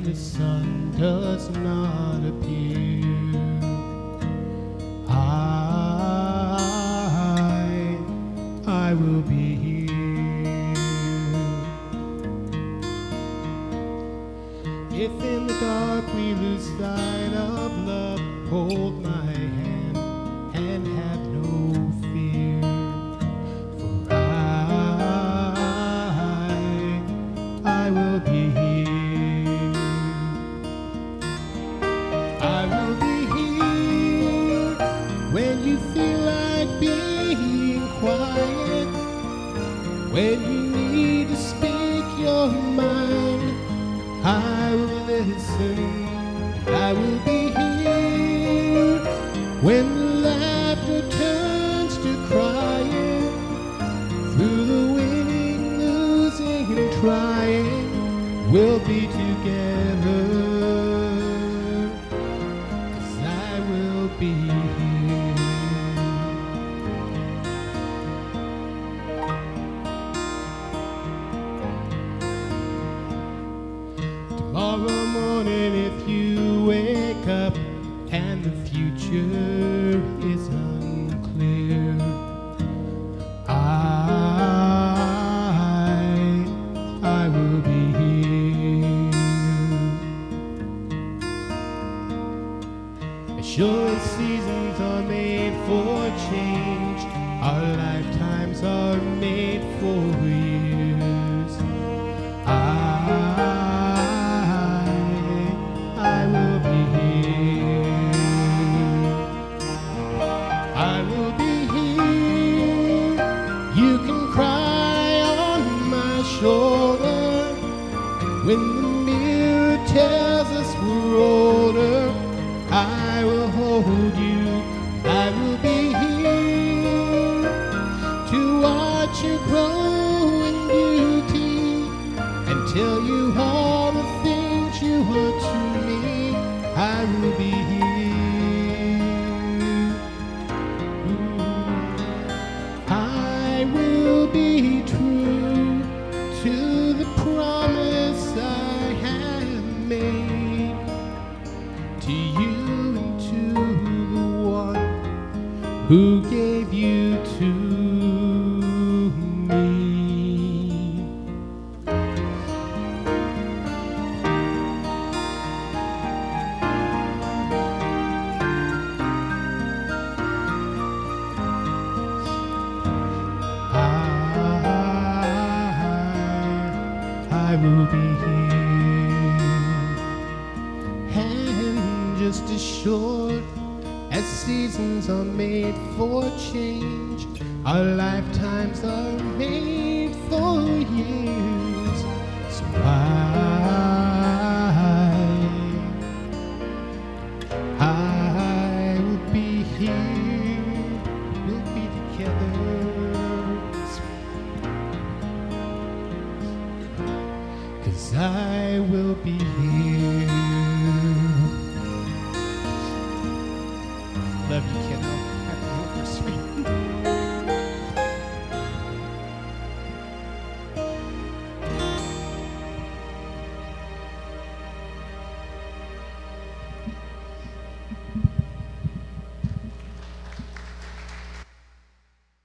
the sun does not appear, I will be here. If in the dark we lose sight of love, hold my hand and have no fear. For I will be here. I will be here when you feel like being quiet, when you need to speak your mind. I will listen. I will be here when the laughter turns to crying, through the winning, losing, and trying, we'll be together, 'cause I will be here. Tomorrow morning, if you wake up and the future is unclear, I will be here. As sure as seasons are made for change, our lifetimes are made for years. I will be here. I will be here. You can cry on my shoulder, and when the mirror tells us we're older, I will hold you. I will be here to watch you grow in beauty and tell you all the things you are to me. I will be here. I will be true to the promise I have made to you and to the one who gave you to me. I will be here, and just as short as seasons are made for change, our lifetimes are made for years. So I will be here, we'll be together. 'Cause I will be here. Love you, kiddo. Happy anniversary.